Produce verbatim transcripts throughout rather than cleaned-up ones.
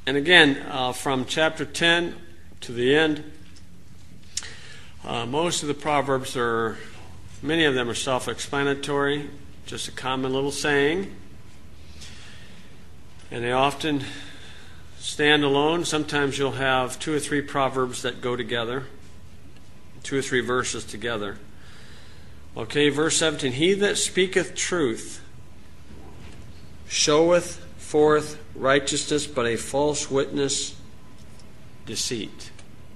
And again, uh, from chapter ten to the end, uh, most of the Proverbs are, many of them are self-explanatory, just a common little saying. And they often stand alone. Sometimes you'll have two or three Proverbs that go together, two or three verses together. Okay, verse seventeen, he that speaketh truth showeth forth righteousness, but a false witness deceit.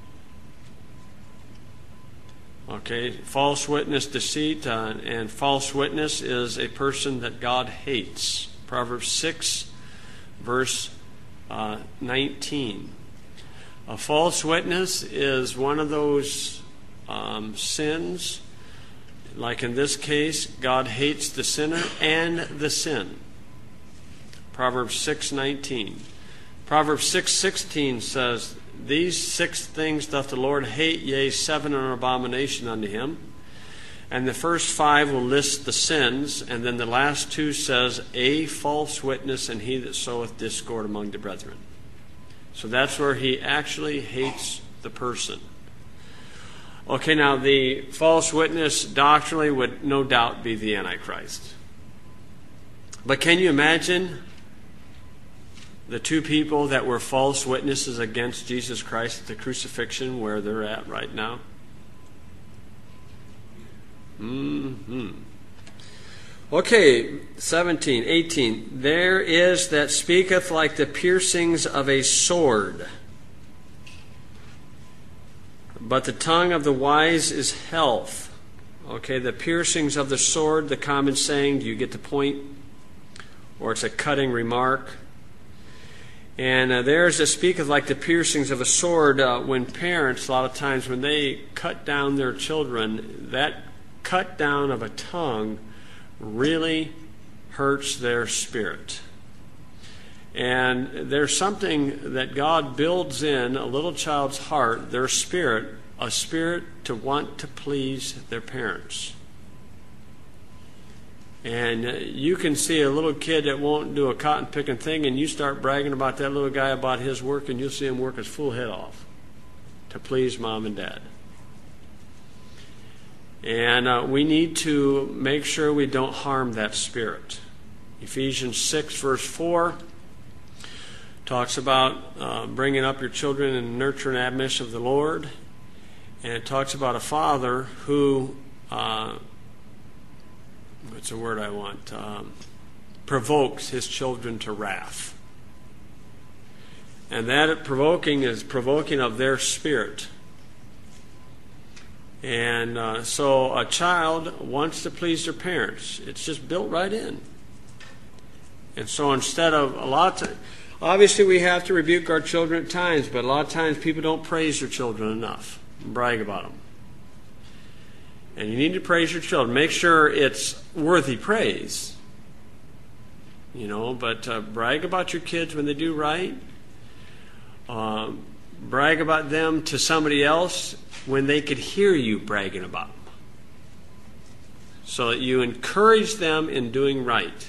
Okay, false witness deceit, uh, and false witness is a person that God hates. Proverbs six, verse uh, nineteen. A false witness is one of those um, sins. Like in this case, God hates the sinner and the sin. Proverbs six nineteen. Proverbs six sixteen says, these six things doth the Lord hate, yea, seven are an abomination unto him. And the first five will list the sins, and then the last two says, a false witness and he that soweth discord among the brethren. So that's where he actually hates the person. Okay, now the false witness doctrinally would no doubt be the Antichrist. But can you imagine the two people that were false witnesses against Jesus Christ at the crucifixion, where they're at right now? Mm-hmm. Okay, seventeen, eighteen. There is that speaketh like the piercings of a sword, but the tongue of the wise is health. Okay, the piercings of the sword, the common saying, do you get the point? Or it's a cutting remark. And uh, there's that speaketh like the piercings of a sword. Uh, when parents, a lot of times when they cut down their children, that cut down of a tongue really hurts their spirit. And there's something that God builds in a little child's heart, their spirit, a spirit to want to please their parents. And you can see a little kid that won't do a cotton picking thing, and you start bragging about that little guy about his work, and you'll see him work his full head off to please mom and dad. And uh, we need to make sure we don't harm that spirit. Ephesians six, verse four talks about uh, bringing up your children in the nurture and admonition of the Lord. And it talks about a father who, uh, what's the word I want, um, provokes his children to wrath. And that provoking is provoking of their spirit. And uh, so a child wants to please their parents. It's just built right in. And so instead of a lot of, obviously we have to rebuke our children at times, but a lot of times people don't praise their children enough and brag about them. And you need to praise your children. Make sure it's worthy praise. You know, but uh, brag about your kids when they do right. Um, brag about them to somebody else when they could hear you bragging about them. So that you encourage them in doing right.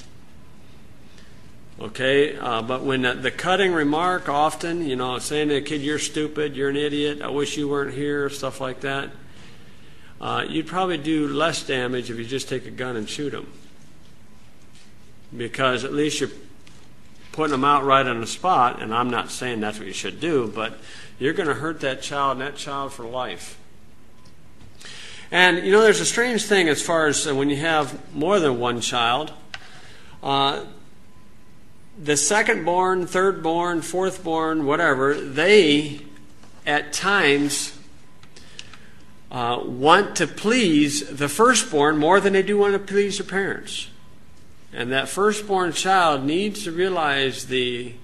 Okay, uh, but when the, the cutting remark often, you know, saying to a kid, you're stupid, you're an idiot, I wish you weren't here, stuff like that, uh, you'd probably do less damage if you just take a gun and shoot them. Because at least you're putting them out right on the spot, and I'm not saying that's what you should do, but you're going to hurt that child and that child for life. And, you know, there's a strange thing as far as uh, when you have more than one child. Uh, the second-born, third-born, fourth-born, whatever, they, at times, uh, want to please the firstborn more than they do want to please their parents. And that firstborn child needs to realize the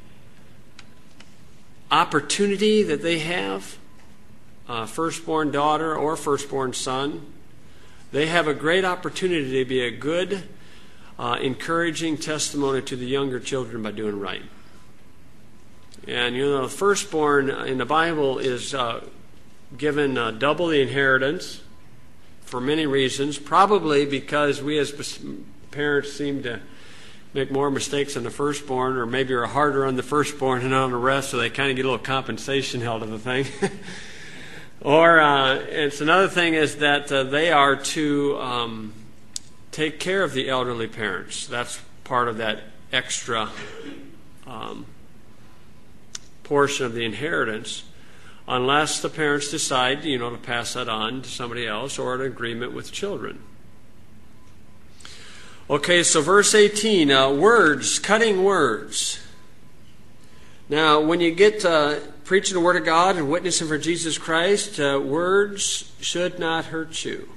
opportunity that they have, uh, firstborn daughter or firstborn son. They have a great opportunity to be a good, uh, encouraging testimony to the younger children by doing right. And you know, the firstborn in the Bible is uh, given uh, double the inheritance for many reasons, probably because we as parents seem to make more mistakes than the firstborn, or maybe are harder on the firstborn and on the rest, so they kind of get a little compensation held of the thing. Or uh, it's another thing is that uh, they are to um, take care of the elderly parents. That's part of that extra um, portion of the inheritance, unless the parents decide, you know, to pass that on to somebody else or an agreement with children. Okay, so verse eighteen, uh, words, cutting words. Now, when you get uh, preaching the Word of God and witnessing for Jesus Christ, uh, words should not hurt you.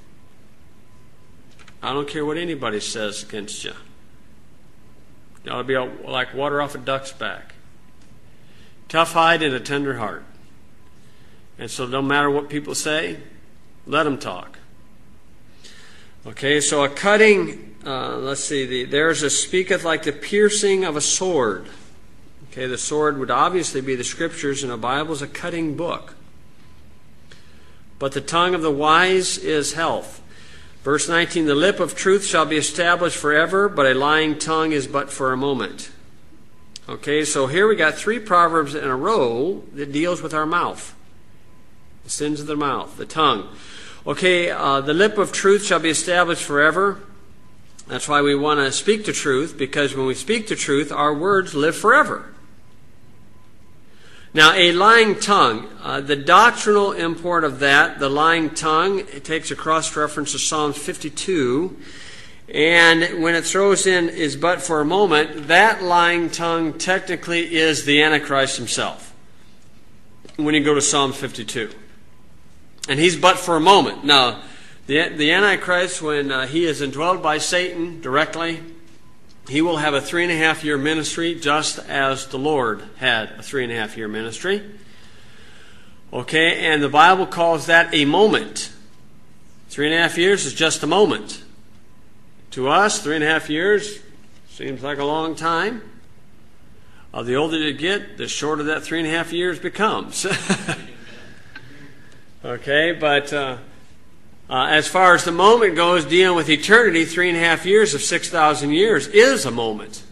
I don't care what anybody says against you. It ought to be like water off a duck's back. Tough hide and a tender heart. And so no matter what people say, let them talk. Okay, so a cutting, uh, let's see, the, there's a speaketh like the piercing of a sword. Okay, the sword would obviously be the Scriptures, and the Bible is a cutting book. But the tongue of the wise is health. Verse nineteen, the lip of truth shall be established forever, but a lying tongue is but for a moment. Okay, so here we got three proverbs in a row that deals with our mouth. The sins of the mouth, the tongue. Okay, uh, the lip of truth shall be established forever. That's why we want to speak the truth, because when we speak the truth, our words live forever. Now, a lying tongue, uh, the doctrinal import of that, the lying tongue, it takes a cross-reference to Psalms fifty-two, and when it throws in is but for a moment, that lying tongue technically is the Antichrist himself, when you go to Psalm fifty-two. And he's but for a moment. Now, the, the Antichrist, when uh, he is indwelled by Satan directly, he will have a three and a half year ministry, just as the Lord had a three and a half year ministry. Okay, and the Bible calls that a moment. Three and a half years is just a moment. To us, three and a half years seems like a long time. Uh, the older you get, the shorter that three and a half years becomes. Okay, but uh, uh, as far as the moment goes, dealing with eternity, three and a half years of six thousand years is a moment.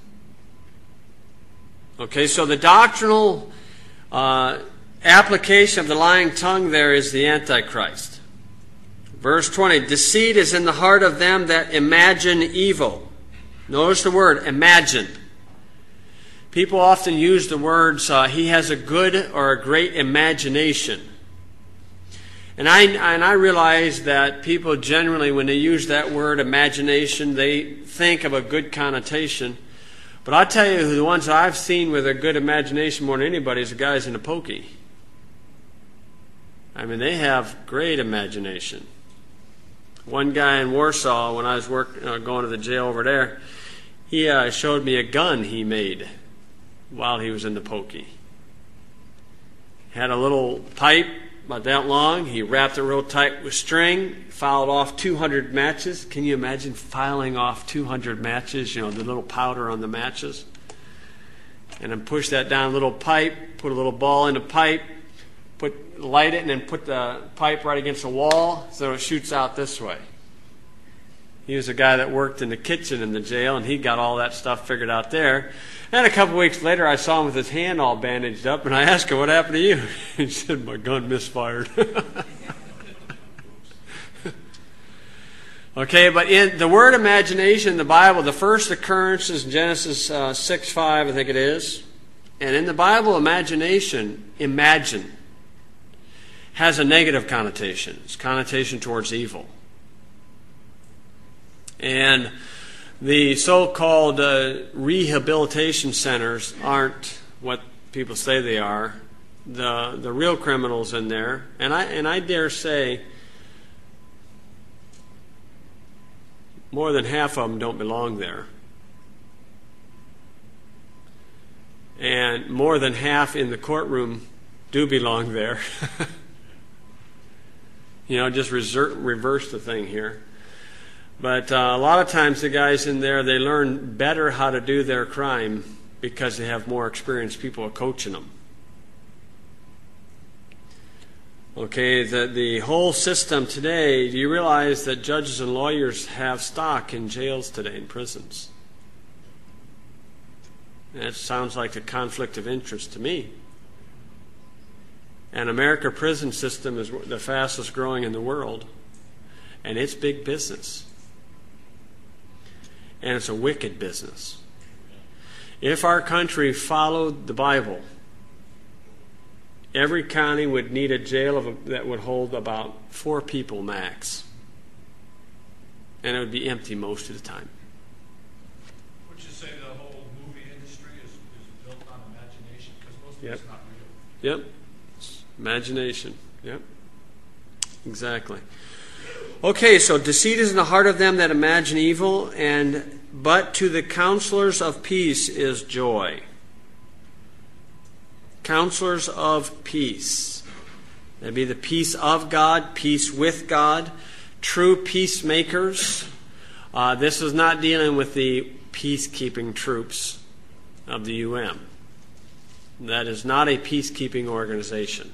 Okay, so the doctrinal uh, application of the lying tongue there is the Antichrist. Verse twenty, deceit is in the heart of them that imagine evil. Notice the word, imagine. People often use the words, uh, he has a good or a great imagination. And I, and I realize that people generally, when they use that word imagination, they think of a good connotation. But I tell you, the ones I've seen with a good imagination more than anybody is the guys in the pokey. I mean, they have great imagination. One guy in Warsaw, when I was work, uh, going to the jail over there, he uh, showed me a gun he made while he was in the pokey. Had a little pipe about that long. He wrapped it real tight with string, filed off two hundred matches. Can you imagine filing off two hundred matches, you know, the little powder on the matches? And then push that down a little pipe, put a little ball in the pipe, put light it, and then put the pipe right against the wall so it shoots out this way. He was a guy that worked in the kitchen in the jail, and he got all that stuff figured out there. And a couple weeks later, I saw him with his hand all bandaged up, and I asked him, what happened to you? He said, my gun misfired. Okay, but in the word imagination in the Bible, the first occurrence is Genesis uh, six five, I think it is. And in the Bible, imagination, imagine, has a negative connotation. It's connotation towards evil. And the so-called uh, rehabilitation centers aren't what people say they are. The the real criminals in there, and I and I dare say more than half of them don't belong there. And more than half in the courtroom do belong there. You know, just reser- reverse the thing here. But uh, a lot of times the guys in there, they learn better how to do their crime because they have more experienced people coaching them. Okay, the, the whole system today, do you realize that judges and lawyers have stock in jails today, in prisons? That sounds like a conflict of interest to me. And America prison system is the fastest growing in the world. And it's big business. And it's a wicked business. If our country followed the Bible, every county would need a jail of a, that would hold about four people max. And it would be empty most of the time. Would you say the whole movie industry is, is built on imagination? Because most of Yep. it's not real. Yep. Imagination. Yep. Exactly. Okay, so deceit is in the heart of them that imagine evil, and but to the counselors of peace is joy. Counselors of peace. That'd be the peace of God, peace with God, true peacemakers. Uh, this is not dealing with the peacekeeping troops of the U N. That is not a peacekeeping organization.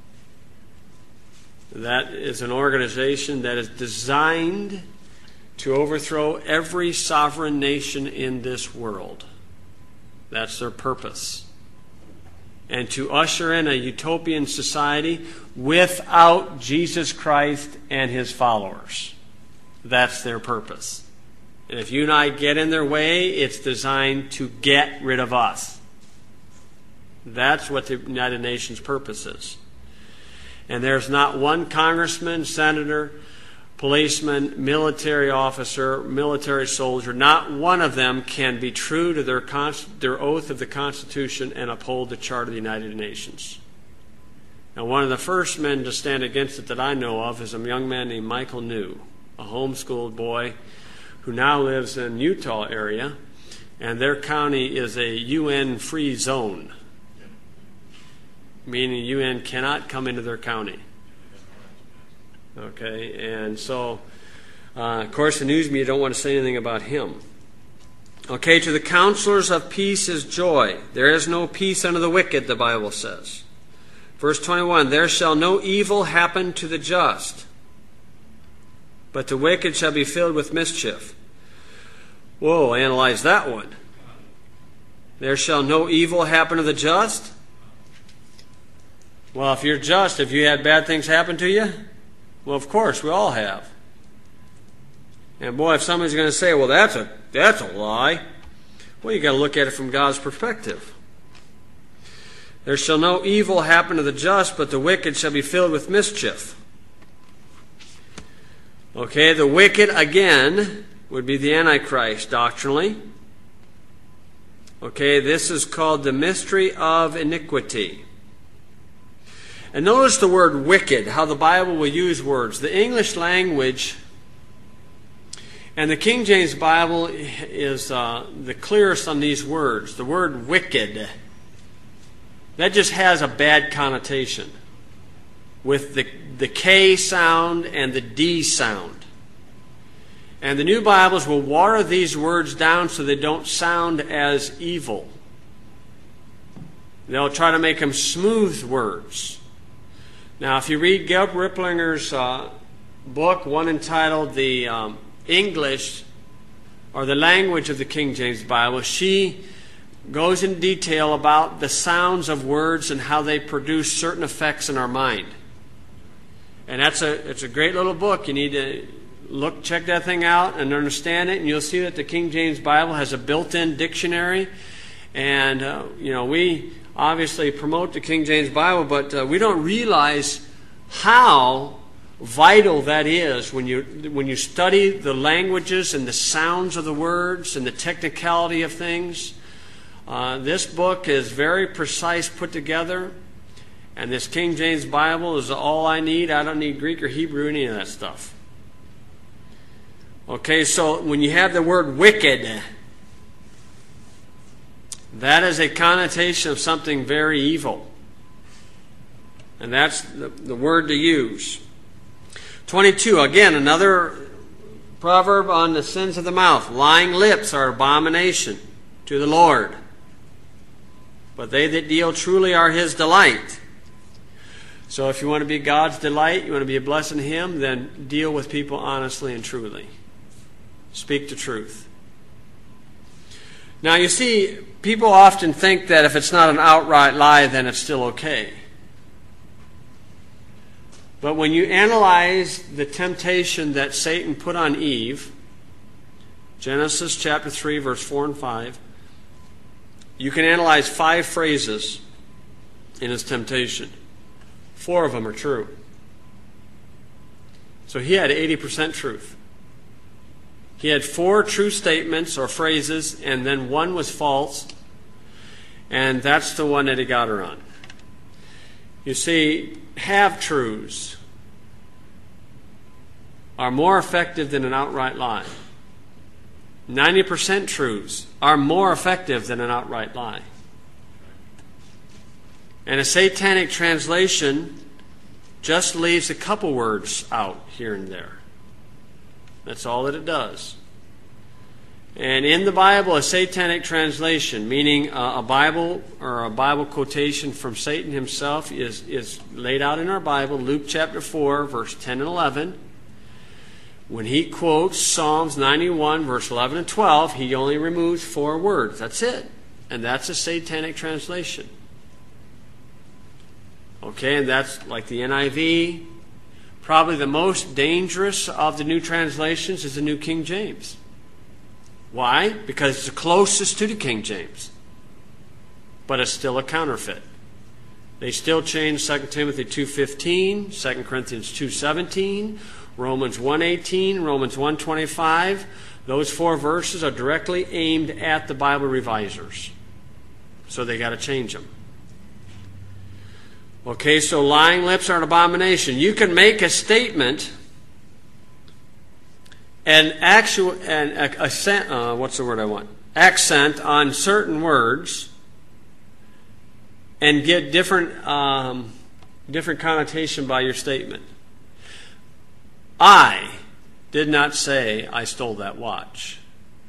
That is an organization that is designed to overthrow every sovereign nation in this world. That's their purpose. And to usher in a utopian society without Jesus Christ and his followers. That's their purpose. And if you and I get in their way, it's designed to get rid of us. That's what the United Nations purpose is. And there's not one congressman, senator, policeman, military officer, military soldier, not one of them can be true to their, const- their oath of the Constitution and uphold the Charter of the United Nations. Now, one of the first men to stand against it that I know of is a young man named Michael New, a homeschooled boy who now lives in Utah area, and their county is a U N-free zone. Meaning U N cannot come into their county. Okay, and so, uh, of course, the news media don't want to say anything about him. Okay, to the counselors of peace is joy. There is no peace unto the wicked, the Bible says. Verse twenty-one, there shall no evil happen to the just, but the wicked shall be filled with mischief. Whoa, analyze that one. There shall no evil happen to the just? Well, if you're just, have you had bad things happen to you? Well, of course, we all have. And boy, if somebody's going to say, well, that's a that's a lie, well, you got to look at it from God's perspective. There shall no evil happen to the just, but the wicked shall be filled with mischief. Okay, the wicked, again, would be the Antichrist doctrinally. Okay, this is called the mystery of iniquity. And notice the word wicked, how the Bible will use words. The English language and the King James Bible is uh, the clearest on these words. The word wicked, that just has a bad connotation with the, the K sound and the D sound. And the new Bibles will water these words down so they don't sound as evil. They'll try to make them smooth words. Now, if you read Gail Riplinger's uh, book, one entitled The um, English or the Language of the King James Bible, she goes in detail about the sounds of words and how they produce certain effects in our mind. And that's a it's a great little book. You need to look, check that thing out and understand it, and you'll see that the King James Bible has a built-in dictionary. And, uh, you know, we obviously promote the King James Bible, but uh, we don't realize how vital that is when you when you study the languages and the sounds of the words and the technicality of things. Uh, this book is very precise put together, and this King James Bible is all I need. I don't need Greek or Hebrew, any of that stuff. Okay, so when you have the word wicked, that is a connotation of something very evil. And that's the, the word to use. twenty-two, again, another proverb on the sins of the mouth. Lying lips are abomination to the Lord, but they that deal truly are His delight. So if you want to be God's delight, you want to be a blessing to Him, then deal with people honestly and truly. Speak the truth. Now, you see, people often think that if it's not an outright lie, then it's still okay. But when you analyze the temptation that Satan put on Eve, Genesis chapter three, verse four and five, you can analyze five phrases in his temptation. Four of them are true. So he had eighty percent truth. He had four true statements or phrases, and then one was false, and that's the one that he got her on. You see, half-truths are more effective than an outright lie. ninety percent truths are more effective than an outright lie. And a satanic translation just leaves a couple words out here and there. That's all that it does. And in the Bible, a satanic translation, meaning a, a Bible or a Bible quotation from Satan himself, is, is laid out in our Bible, Luke chapter four, verse ten and eleven. When he quotes Psalms ninety-one, verse eleven and twelve, he only removes four words. That's it. And that's a satanic translation. Okay, and that's like the N I V. Probably the most dangerous of the new translations is the New King James. Why? Because it's the closest to the King James. But it's still a counterfeit. They still change Second Timothy two fifteen, Second Corinthians two seventeen, Romans one eighteen, Romans one twenty-five. Those four verses are directly aimed at the Bible revisers. So they got to change them. Okay, so lying lips are an abomination. You can make a statement and actual and accent, uh, what's the word I want? Accent on certain words and get different um, different connotation by your statement. I did not say I stole that watch.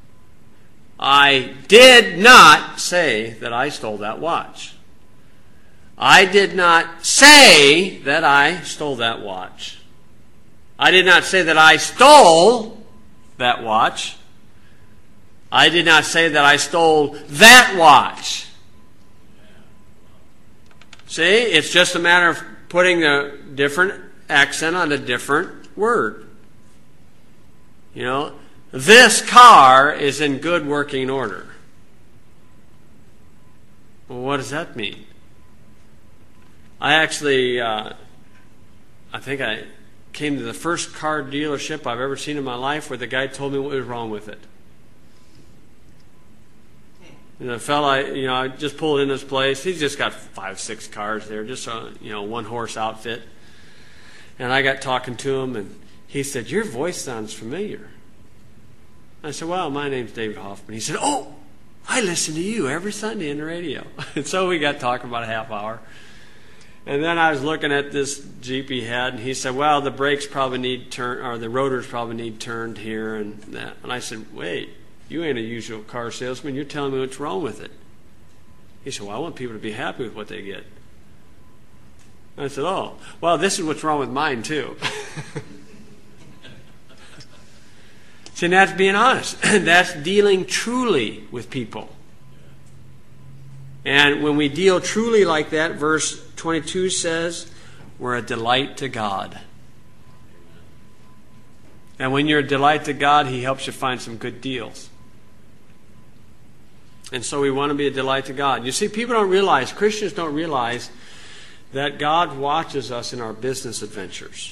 I did not say that I stole that watch. I did not say that I stole that watch. I did not say that I stole that watch. I did not say that I stole that watch. See, it's just a matter of putting a different accent on a different word. You know, this car is in good working order. Well, what does that mean? I actually, uh, I think I came to the first car dealership I've ever seen in my life where the guy told me what was wrong with it. And the fella, you know, I just pulled in this place. He's just got five, six cars there, just a, you know, one horse outfit. And I got talking to him, and he said, "Your voice sounds familiar." I said, "Well, my name's David Hoffman." He said, "Oh, I listen to you every Sunday on the radio." And so we got talking about a half hour. And then I was looking at this Jeep he had, and he said, "Well, the brakes probably need turn, or the rotors probably need turned here and that." And I said, "Wait, you ain't a usual car salesman. You're telling me what's wrong with it." He said, "Well, I want people to be happy with what they get." I said, "Oh, well, this is what's wrong with mine too." See, and that's being honest. That's dealing truly with people. And when we deal truly like that, verse twenty-two says, we're a delight to God. And when you're a delight to God, He helps you find some good deals. And so we want to be a delight to God. You see, people don't realize, Christians don't realize, that God watches us in our business adventures.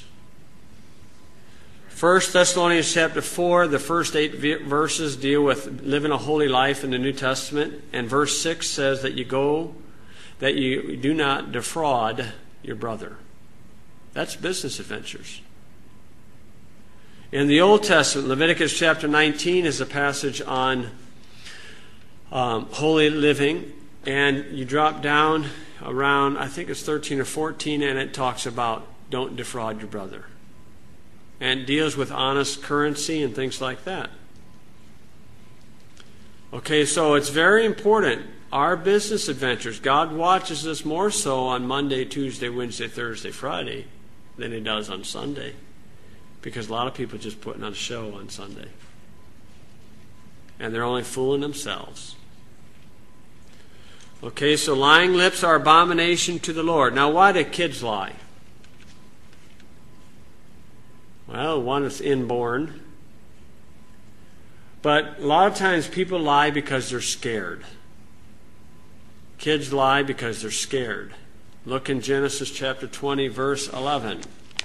First Thessalonians chapter four, the first eight verses deal with living a holy life in the New Testament. And verse six says that you go, that you do not defraud your brother. That's business adventures. In the Old Testament, Leviticus chapter nineteen is a passage on um, holy living. And you drop down around, I think it's thirteen or fourteen, and it talks about don't defraud your brother. And deals with honest currency and things like that. Okay, so it's very important. Our business adventures, God watches us more so on Monday, Tuesday, Wednesday, Thursday, Friday than He does on Sunday. Because a lot of people are just putting on a show on Sunday. And they're only fooling themselves. Okay, so lying lips are abomination to the Lord. Now, why do kids lie? Well, one is inborn. But a lot of times people lie because they're scared. Kids lie because they're scared. Look in Genesis chapter twenty, verse eleven.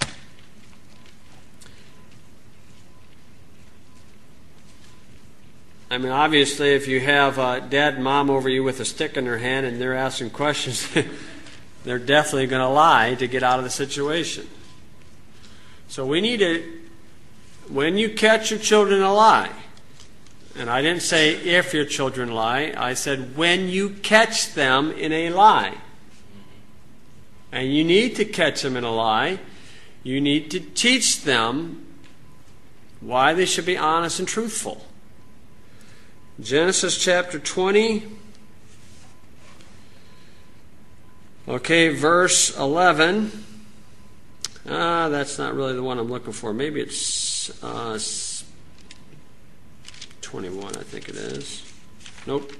I mean, obviously, if you have uh, dad and mom over you with a stick in their hand and they're asking questions, they're definitely going to lie to get out of the situation. So we need to, when you catch your children a lie, and I didn't say if your children lie, I said when you catch them in a lie. And you need to catch them in a lie. You need to teach them why they should be honest and truthful. Genesis chapter twenty, okay, verse eleven. Ah, that's not really the one I'm looking for. Maybe it's uh, twenty-one, I think it is. Nope.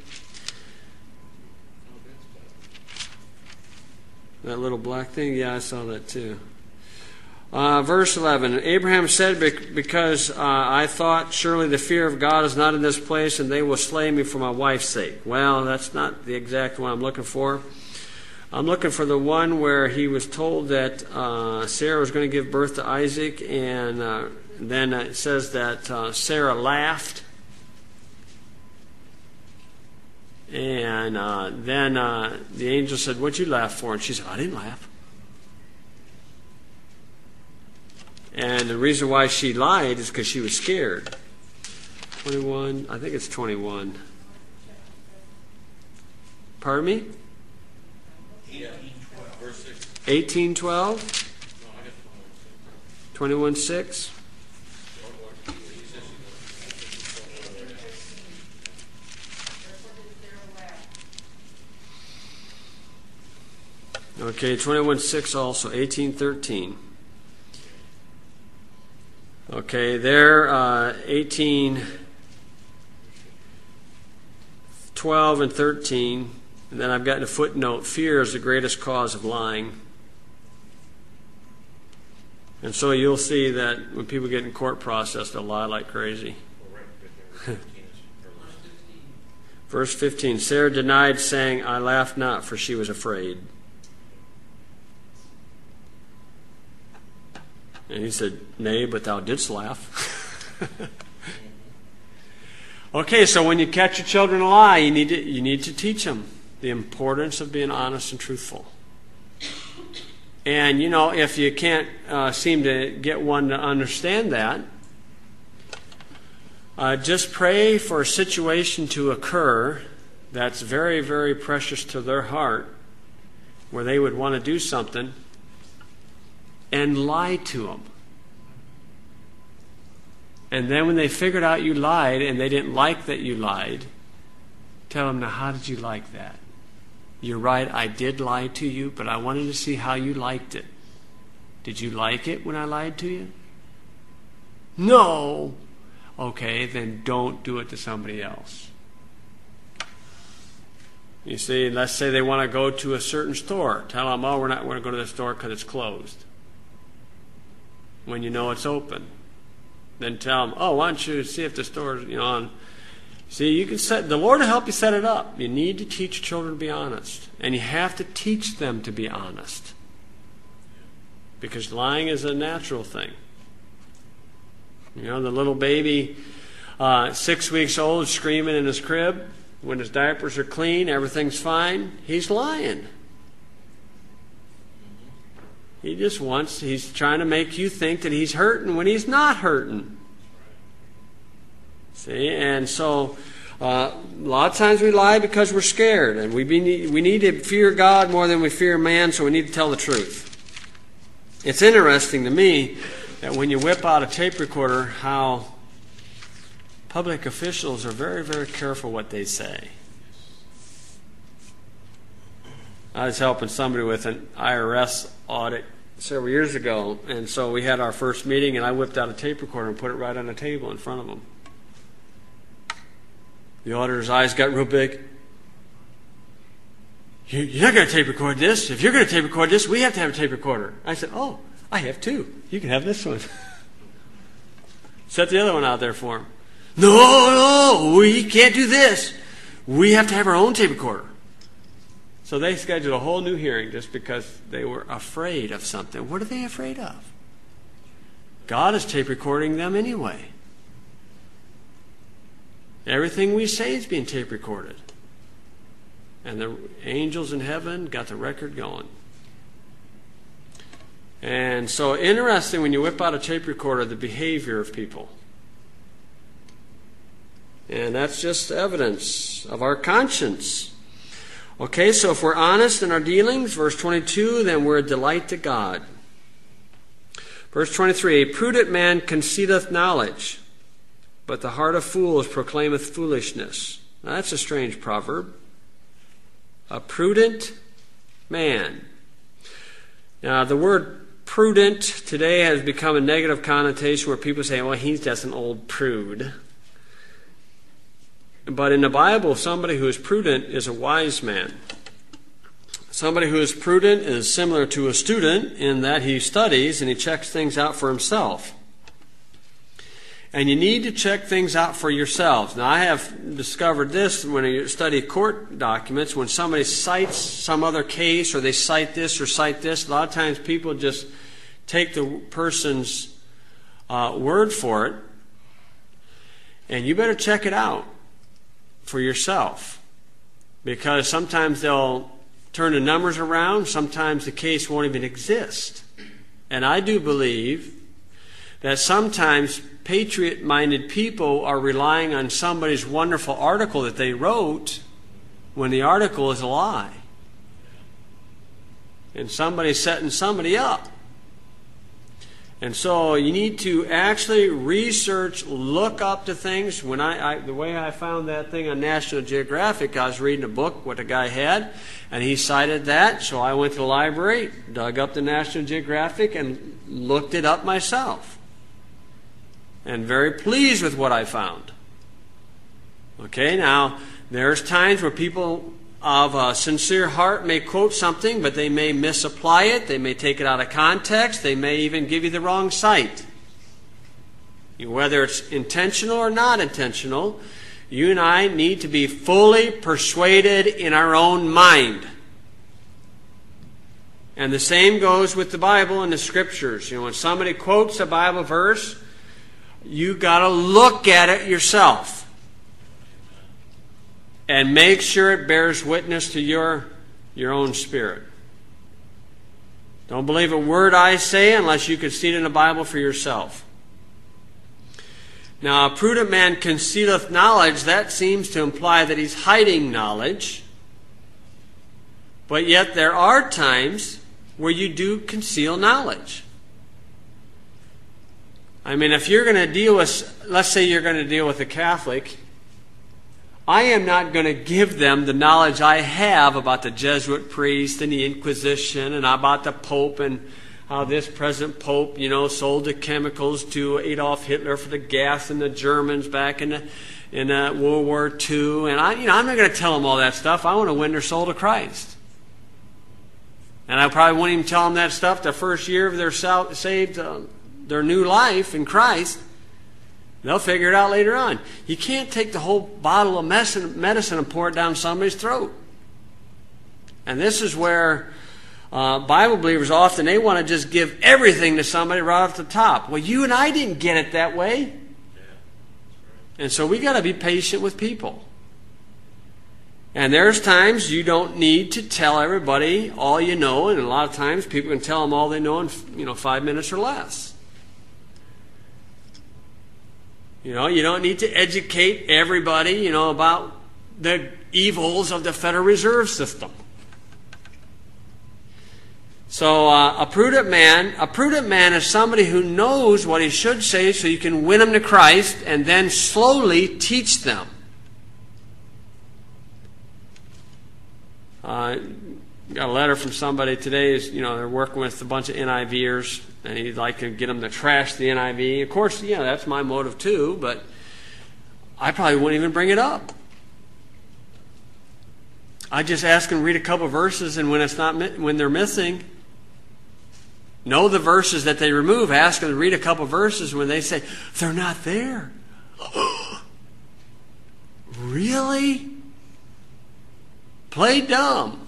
That little black thing? Yeah, I saw that too. Uh, verse eleven, Abraham said, because uh, I thought surely the fear of God is not in this place and they will slay me for my wife's sake. Well, that's not the exact one I'm looking for. I'm looking for the one where he was told that uh, Sarah was going to give birth to Isaac, and uh, then it says that uh, Sarah laughed. And uh, then uh, the angel said, "What'd you laugh for?" And she said, "I didn't laugh." And the reason why she lied is because she was scared. twenty-one, I think it's twenty-one. Pardon me? eighteen twelve? twenty-one six? Okay, twenty-one six also, eighteen thirteen. Okay, there, uh, eighteen, twelve, and thirteen. And then I've got a footnote, fear is the greatest cause of lying. And so you'll see that when people get in court process, they'll lie like crazy. Verse fifteen, Sarah denied, saying, I laughed not, for she was afraid. And he said, Nay, but thou didst laugh. Okay, so when you catch your children a lie, you need to, you need to teach them the importance of being honest and truthful. And, you know, if you can't uh, seem to get one to understand that, uh, just pray for a situation to occur that's very, very precious to their heart, where they would want to do something, and lie to them. And then when they figured out you lied and they didn't like that you lied, tell them, now how did you like that? You're right, I did lie to you, but I wanted to see how you liked it. Did you like it when I lied to you? No. Okay, then don't do it to somebody else. You see, let's say they want to go to a certain store. Tell them, oh, we're not going to go to the store because it's closed. When you know it's open. Then tell them, oh, why don't you see if the store's, you know, on. See, you can set, the Lord will help you set it up. You need to teach children to be honest. And you have to teach them to be honest. Because lying is a natural thing. You know, the little baby, uh, six weeks old, screaming in his crib, when his diapers are clean, everything's fine, he's lying. He just wants, he's trying to make you think that he's hurting when he's not hurting. See, and so uh, a lot of times we lie because we're scared, and we be, we need to fear God more than we fear man, so we need to tell the truth. It's interesting to me that when you whip out a tape recorder, how public officials are very, very careful what they say. I was helping somebody with an I R S audit several years ago, and so we had our first meeting, and I whipped out a tape recorder and put it right on the table in front of them. The auditor's eyes got real big. You're not going to tape record this. If you're going to tape record this, we have to have a tape recorder. I said, oh, I have two. You can have this one. Set the other one out there for him. No, no, we can't do this. We have to have our own tape recorder. So they scheduled a whole new hearing just because they were afraid of something. What are they afraid of? God is tape recording them anyway. Everything we say is being tape recorded. And the angels in heaven got the record going. And so interesting when you whip out a tape recorder, the behavior of people. And that's just evidence of our conscience. Okay, so if we're honest in our dealings, verse twenty-two, then we're a delight to God. Verse twenty-three, a prudent man concealeth knowledge, but the heart of fools proclaimeth foolishness. Now that's a strange proverb. A prudent man. Now the word prudent today has become a negative connotation where people say, well, he's just an old prude. But in the Bible, somebody who is prudent is a wise man. Somebody who is prudent is similar to a student in that he studies and he checks things out for himself. And you need to check things out for yourselves. Now, I have discovered this when you study court documents. When somebody cites some other case or they cite this or cite this, a lot of times people just take the person's uh, word for it. And you better check it out for yourself, because sometimes they'll turn the numbers around. Sometimes the case won't even exist. And I do believe that sometimes patriot-minded people are relying on somebody's wonderful article that they wrote when the article is a lie. And somebody's setting somebody up. And so you need to actually research, look up to things. When I, I the way I found that thing on National Geographic, I was reading a book what a guy had, and he cited that. So I went to the library, dug up the National Geographic, and looked it up myself. And very pleased with what I found. Okay, now there's times where people of a sincere heart may quote something, but they may misapply it. They may take it out of context. They may even give you the wrong site. Whether it's intentional or not intentional, you and I need to be fully persuaded in our own mind. And the same goes with the Bible and the Scriptures. You know, when somebody quotes a Bible verse, you got to look at it yourself. And make sure it bears witness to your, your own spirit. Don't believe a word I say unless you can see it in the Bible for yourself. Now, a prudent man concealeth knowledge. That seems to imply that he's hiding knowledge. But yet there are times where you do conceal knowledge. I mean, if you're going to deal with, let's say you're going to deal with a Catholic, I am not going to give them the knowledge I have about the Jesuit priest and the Inquisition and about the Pope and how this present Pope, you know, sold the chemicals to Adolf Hitler for the gas and the Germans back in the, in uh, World War Two. And I, you know, I'm not going to tell them all that stuff. I want to win their soul to Christ. And I probably won't even tell them that stuff the first year of their saved, uh, their new life in Christ. They'll figure it out later on. You can't take the whole bottle of medicine and pour it down somebody's throat. And this is where uh, Bible believers often, they want to just give everything to somebody right off the top. Well, you and I didn't get it that way. And so we got to be patient with people. And there's times you don't need to tell everybody all you know, and a lot of times people can tell them all they know in, you know, five minutes or less. You know, you don't need to educate everybody, you know, about the evils of the Federal Reserve System. So uh, a prudent man, a prudent man is somebody who knows what he should say so you can win them to Christ and then slowly teach them. Uh, got a letter from somebody today. Is you know they're working with a bunch of N I V ers, and he'd like to get them to trash the N I V. Of course, yeah, that's my motive too. But I probably wouldn't even bring it up. I just ask them to read a couple verses, and when it's not when they're missing, know the verses that they remove. Ask them to read a couple verses when they say they're not there. Really? Play dumb.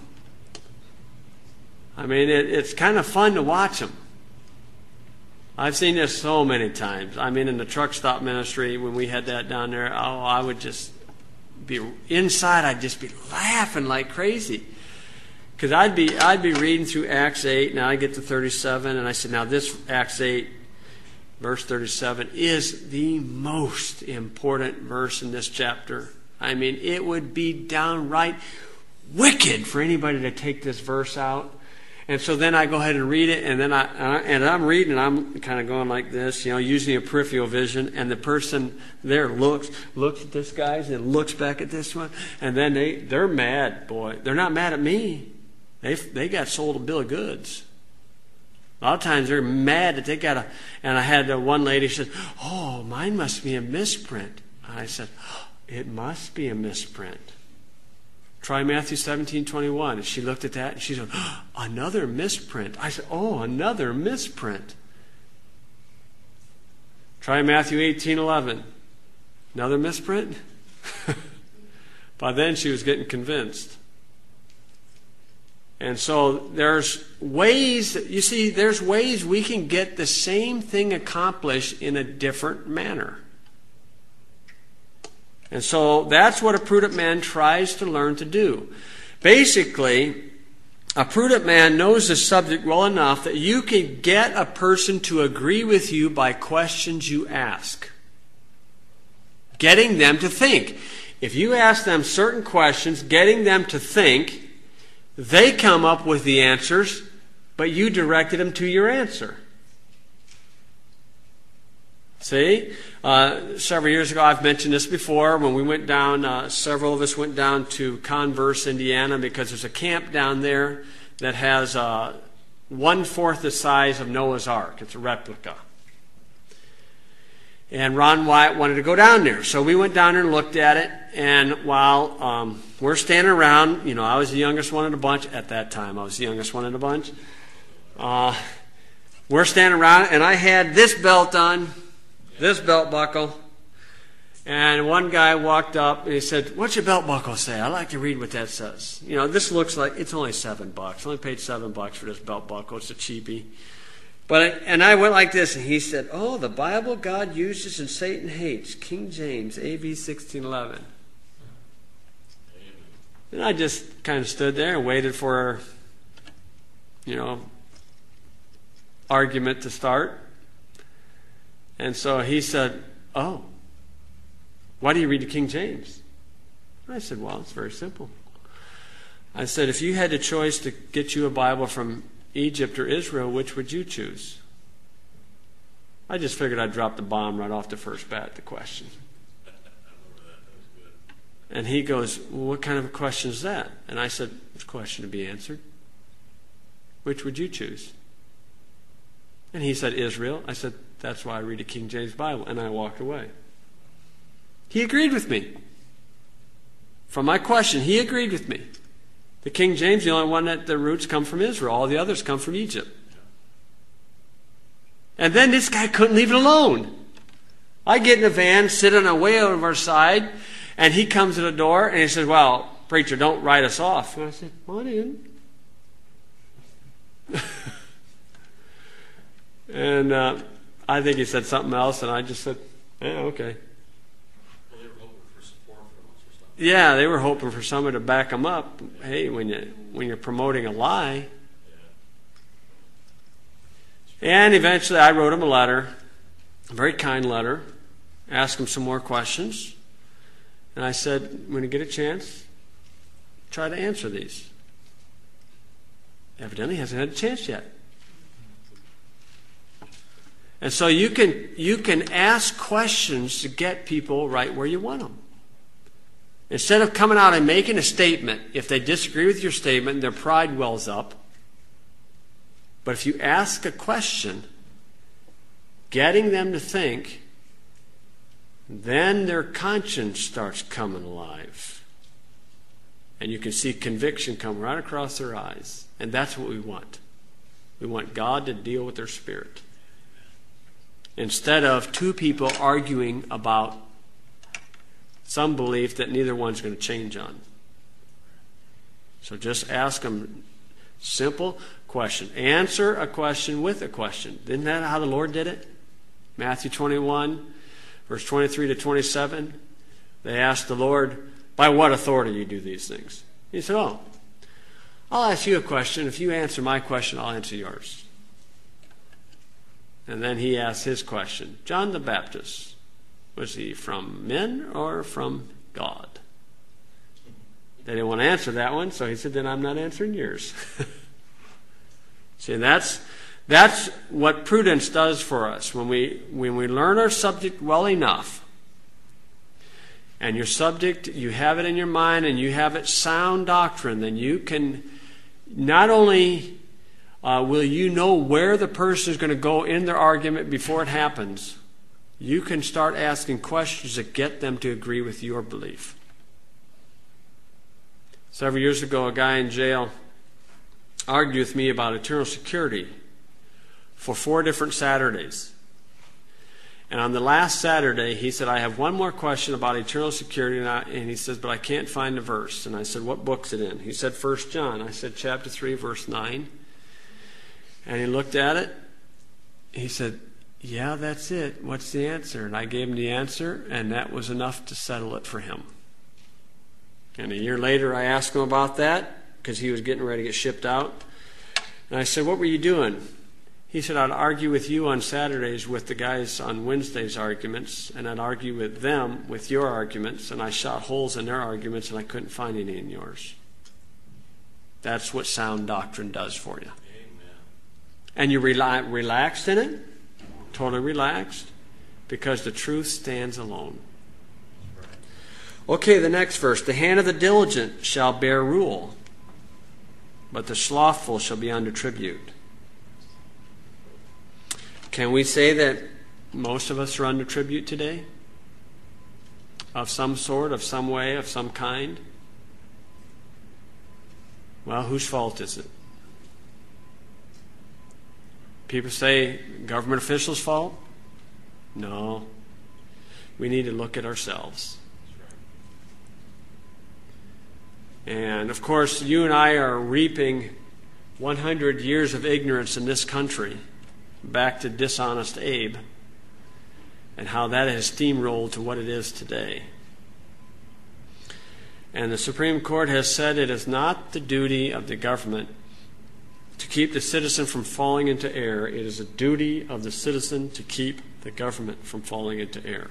I mean, it, it's kind of fun to watch them. I've seen this so many times. I mean, in the truck stop ministry, when we had that down there, oh, I would just be inside. I'd just be laughing like crazy, because I'd be I'd be reading through Acts eight. Now I get to thirty-seven, and I said, now this Acts eight, verse thirty-seven, is the most important verse in this chapter. I mean, it would be downright wicked for anybody to take this verse out. And so then I go ahead and read it, and then I uh, and I'm reading, and I'm kind of going like this, you know, using a peripheral vision. And the person there looks looks at this guy's and looks back at this one, and then they they're mad, boy. They're not mad at me. They they got sold a bill of goods. A lot of times they're mad that they got a. And I had uh, one lady said, "Oh, mine must be a misprint." And I said, oh, "It must be a misprint. Try Matthew seventeen twenty-one. And she looked at that and she said, oh, another misprint. I said, oh, another misprint. Try Matthew eighteen eleven. Another misprint? By then she was getting convinced. And so there's ways, you see, there's ways we can get the same thing accomplished in a different manner. And so that's what a prudent man tries to learn to do. Basically, a prudent man knows the subject well enough that you can get a person to agree with you by questions you ask. Getting them to think. If you ask them certain questions, getting them to think, they come up with the answers, but you directed them to your answer. See? Uh, several years ago, I've mentioned this before, when we went down, uh, several of us went down to Converse, Indiana, because there's a camp down there that has uh, one-fourth the size of Noah's Ark. It's a replica. And Ron Wyatt wanted to go down there. So we went down there and looked at it, and while um, we're standing around, you know, I was the youngest one in the bunch at that time. I was the youngest one in the bunch. Uh, we're standing around, and I had this belt on, this belt buckle, and one guy walked up and he said, "What's your belt buckle say? I'd like to read what that says." You know, this looks like it's only seven bucks. I only paid seven bucks for this belt buckle. It's a cheapie. But and I went like this, and he said, "Oh, the Bible God uses and Satan hates. King James, A V sixteen eleven." And I just kind of stood there and waited for, you know, argument to start. And so he said, "Oh, why do you read the King James?" I said, "Well, it's very simple." I said, "If you had a choice to get you a Bible from Egypt or Israel, which would you choose?" I just figured I'd drop the bomb right off the first bat at the question. And he goes, "Well, what kind of a question is that?" And I said, "It's a question to be answered. Which would you choose?" And he said, "Israel." I said, "That's why I read a King James Bible." And I walked away. He agreed with me. From my question, he agreed with me. The King James, the only one that the roots come from Israel. All the others come from Egypt. And then this guy couldn't leave it alone. I get in a van, sit on a way out of our side, and he comes to the door and he says, "Well, preacher, don't write us off." And I said, "Come on in." And uh, I think he said something else, and I just said, "Yeah, okay." Well, they were hoping for support from us or something. Yeah, they were hoping for someone to back them up. Hey, when you when you're promoting a lie. Yeah. And eventually, I wrote him a letter, a very kind letter, asked him some more questions, and I said, "When you get a chance, try to answer these." Evidently, he hasn't had a chance yet. And so you can you can ask questions to get people right where you want them. Instead of coming out and making a statement, if they disagree with your statement, their pride wells up. But if you ask a question, getting them to think, then their conscience starts coming alive. And you can see conviction come right across their eyes. And that's what we want. We want God to deal with their spirit. Instead of two people arguing about some belief that neither one's going to change on. So just ask them simple question. Answer a question with a question. Isn't that how the Lord did it? Matthew twenty-one, verse twenty-three to twenty-seven. They asked the Lord, by what authority you do these things? He said, oh, I'll ask you a question. If you answer my question, I'll answer yours. And then he asked his question. John the Baptist, was he from men or from God? They didn't want to answer that one, so he said, then I'm not answering yours. See, that's that's what prudence does for us. When we when we learn our subject well enough, and your subject, you have it in your mind and you have it sound doctrine, then you can not only uh, will you know where the person is going to go in their argument before it happens, you can start asking questions that get them to agree with your belief. Several years ago, a guy in jail argued with me about eternal security for four different Saturdays. And on the last Saturday, he said, I have one more question about eternal security. And, I, and he says, but I can't find the verse. And I said, what book's it in? He said, First John. I said, chapter three, verse nine. And he looked at it. He said, yeah, that's it. What's the answer? And I gave him the answer, and that was enough to settle it for him. And a year later, I asked him about that because he was getting ready to get shipped out. And I said, what were you doing? He said, I'd argue with you on Saturdays with the guys on Wednesday's arguments, and I'd argue with them with your arguments, and I shot holes in their arguments, and I couldn't find any in yours. That's what sound doctrine does for you. Amen. And you rela- relaxed in it, totally relaxed, because the truth stands alone. Okay, the next verse. The hand of the diligent shall bear rule, but the slothful shall be under tribute. Can we say that most of us are under tribute today? Of some sort, of some way, of some kind? Well, whose fault is it? People say government officials' fault? No. We need to look at ourselves. And, of course, you and I are reaping one hundred years of ignorance in this country, back to dishonest Abe, and how that has steamrolled to what it is today. And the Supreme Court has said it is not the duty of the government to keep the citizen from falling into error. It is a duty of the citizen to keep the government from falling into error.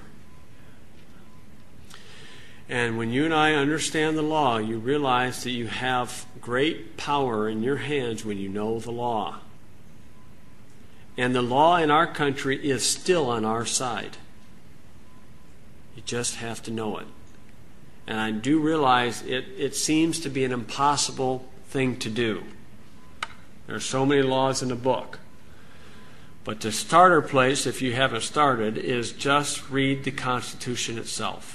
And when you and I understand the law, you realize that you have great power in your hands when you know the law. And the law in our country is still on our side. You just have to know it. And I do realize it, it seems to be an impossible thing to do. There are so many laws in the book. But the starter place, if you haven't started, is just read the Constitution itself.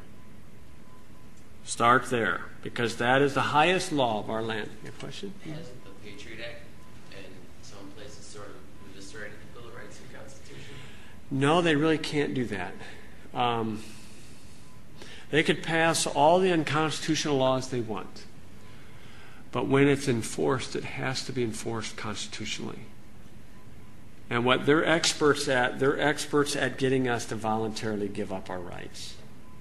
Start there, because that is the highest law of our land. Your question? Has the Patriot Act and some places sort of eviscerated the Bill of Rights and Constitution? No, they really can't do that. Um, they could pass all the unconstitutional laws they want. But when it's enforced, it has to be enforced constitutionally. And what they're experts at, they're experts at getting us to voluntarily give up our rights.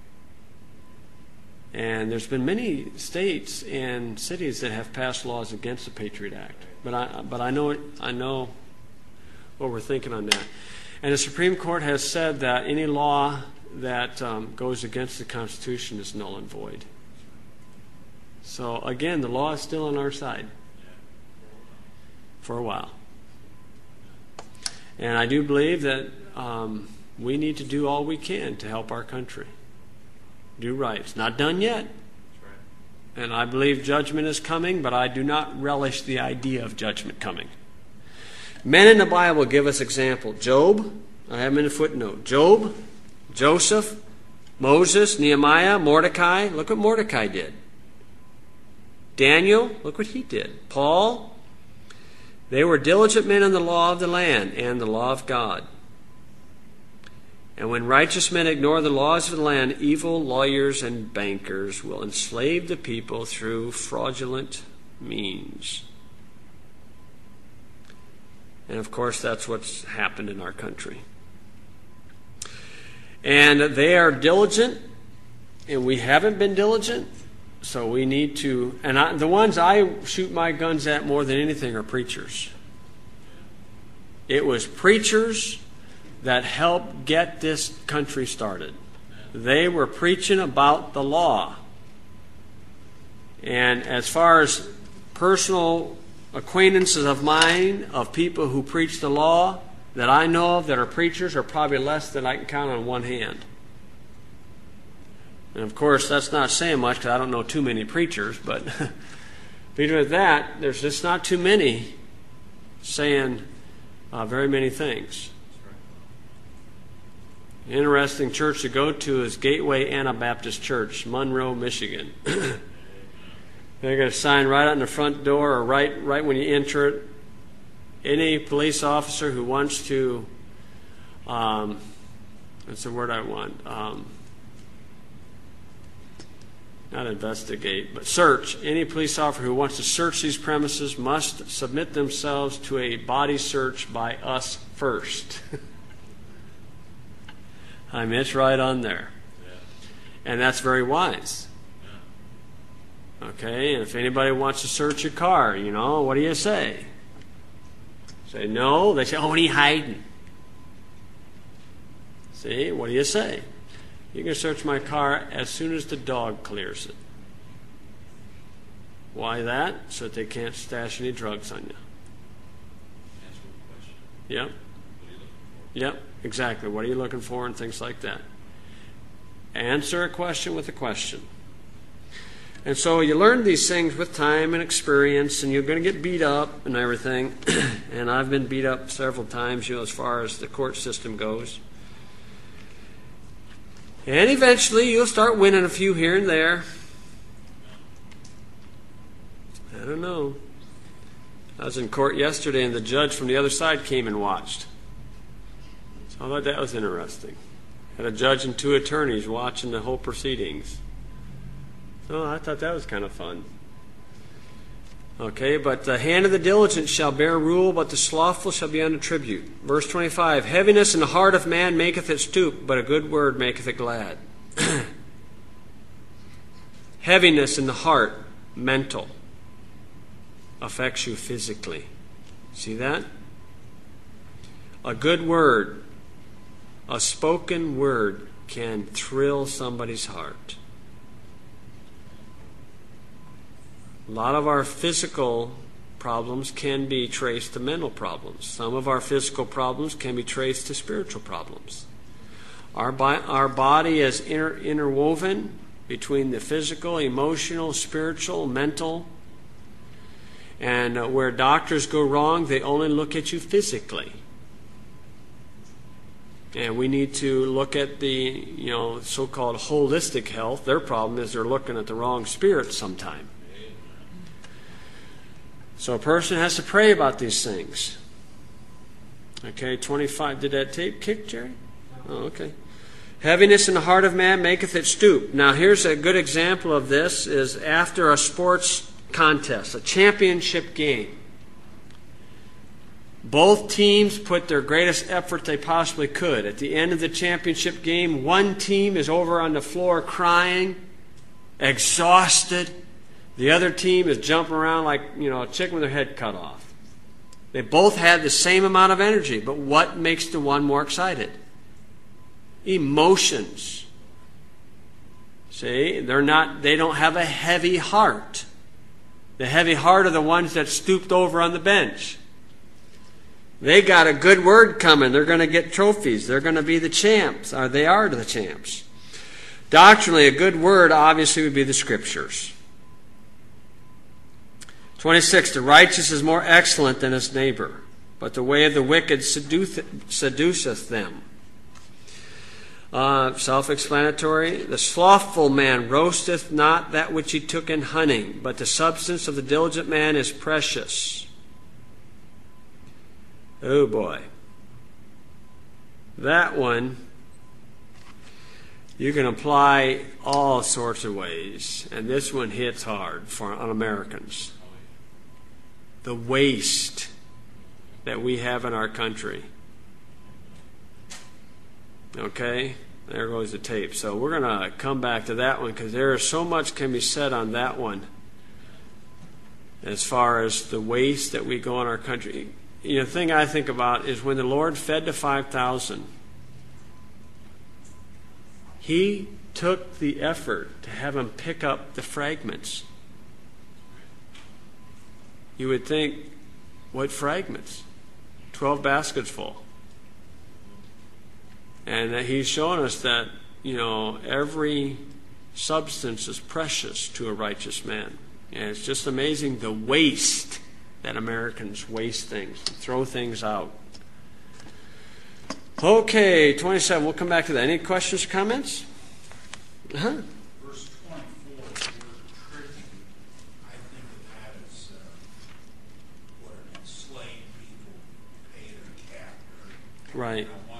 And there's been many states and cities that have passed laws against the Patriot Act. But I, but I know, I know what we're thinking on that. And the Supreme Court has said that any law that um, goes against the Constitution is null and void. So again, the law is still on our side for a while. And I do believe that um, we need to do all we can to help our country do right. It's not done yet. And I believe judgment is coming, but I do not relish the idea of judgment coming. Men in the Bible give us example. Job, I have him in a footnote. Job, Joseph, Moses, Nehemiah, Mordecai. Look what Mordecai did. Daniel, look what he did. Paul, they were diligent men in the law of the land and the law of God. And when righteous men ignore the laws of the land, evil lawyers and bankers will enslave the people through fraudulent means. And of course, that's what's happened in our country. And they are diligent, and we haven't been diligent, so we need to. And I, the ones I shoot my guns at more than anything are preachers. It was preachers that helped get this country started. They were preaching about the law. And as far as personal acquaintances of mine, of people who preach the law, that I know of that are preachers, are probably less than I can count on one hand. And of course, that's not saying much because I don't know too many preachers, but even with that, there's just not too many saying uh, very many things. Interesting church to go to is Gateway Anabaptist Church, Monroe, Michigan. They got a sign right out in the front door, or right right when you enter it. Any police officer who wants to, um, that's the word I want, um, not investigate, but search. Any police officer who wants to search these premises must submit themselves to a body search by us first. I mean, it's right on there. Yeah. And that's very wise. Yeah. Okay, and if anybody wants to search your car, you know, what do you say? Say no. They say, oh, and he hiding. See, what do you say? You can search my car as soon as the dog clears it. Why that? So that they can't stash any drugs on you. Answer the question. Yep. What are you looking for? Yep, exactly. What are you looking for and things like that. Answer a question with a question. And so you learn these things with time and experience, and you're going to get beat up and everything. And I've been beat up several times, you know, as far as the court system goes. And eventually you'll start winning a few here and there. I don't know. I was in court yesterday, and the judge from the other side came and watched. So I thought that was interesting. Had a judge and two attorneys watching the whole proceedings. So I thought that was kind of fun. Okay, but the hand of the diligent shall bear rule, but the slothful shall be under tribute. Verse twenty-five, heaviness in the heart of man maketh it stoop, but a good word maketh it glad. Heaviness in the heart, mental, affects you physically. See that? A good word, a spoken word, can thrill somebody's heart. A lot of our physical problems can be traced to mental problems. Some of our physical problems can be traced to spiritual problems. Our, bi- our body is inter- interwoven between the physical, emotional, spiritual, mental. And uh, where doctors go wrong, they only look at you physically. And we need to look at the, you know, so-called holistic health. Their problem is they're looking at the wrong spirit sometime. So a person has to pray about these things. Okay, twenty-five. Did that tape kick, Jerry? Oh, okay. Heaviness in the heart of man maketh it stoop. Now here's a good example of this, is after a sports contest, a championship game. Both teams put their greatest effort they possibly could. At the end of the championship game, one team is over on the floor crying, exhausted. The other team is jumping around like, you know, a chicken with their head cut off. They both had the same amount of energy, but what makes the one more excited? Emotions. See, they're not, they don't have a heavy heart. The heavy heart are the ones that stooped over on the bench. They got a good word coming. They're going to get trophies. They're going to be the champs, or they are the champs. Doctrinally, a good word obviously would be the Scriptures. twenty-six, the righteous is more excellent than his neighbor, but the way of the wicked seduceth them. Uh, self-explanatory. The slothful man roasteth not that which he took in hunting, but the substance of the diligent man is precious. Oh boy. That one you can apply all sorts of ways, and this one hits hard for on Americans. The waste that we have in our country. Okay? There goes the tape. So we're going to come back to that one because there is so much can be said on that one as far as the waste that we go in our country. You know, the thing I think about is when the Lord fed the five thousand, He took the effort to have them pick up the fragments. You would think, what fragments? Twelve baskets full. And He's showing us that, you know, every substance is precious to a righteous man. And it's just amazing the waste that Americans waste things, throw things out. Okay, twenty-seven. We'll come back to that. Any questions or comments? Uh-huh. Verse twenty-four, the word tribute, I think of that as uh, what an enslaved people pay their captor. Right. I